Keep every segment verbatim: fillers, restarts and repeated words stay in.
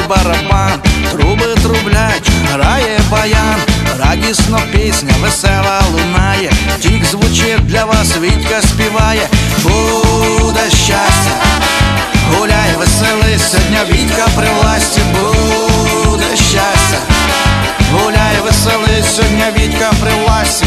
барабан, труби трублять, грає баян, радісно пісня весела лунає, тік звучить для вас, Вітька співає. Буде щастя, гуляй, веселись, сьогодні Вітька при власті. Буде щастя, гуляй, веселись, сьогодні Вітька при власті.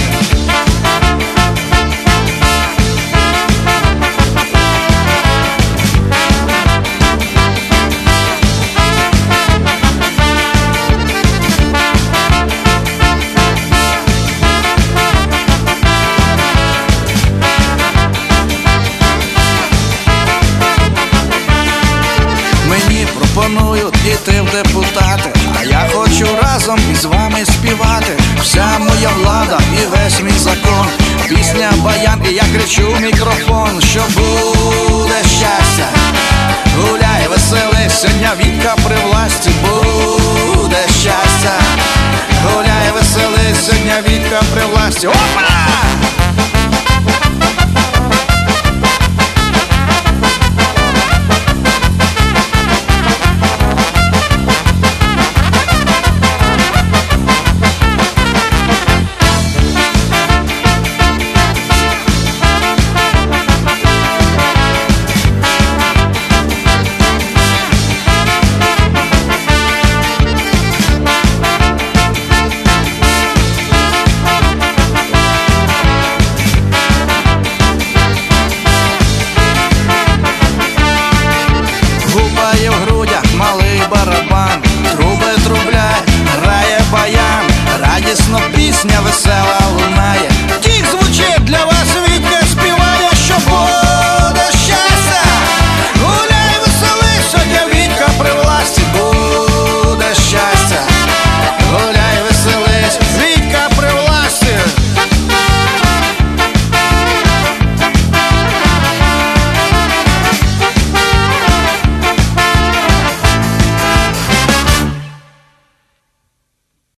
Мені пропонують іти в депутати, а я хочу разом із вами співати. Вся моя влада і весь мій закон, пісня баян, і я кричу в мікрофон, що буде щастя, гуляй, веселись, сьогодні Вітька при власті. Буде щастя, гуляй, веселись, сьогодні Вітька при власті. Опа!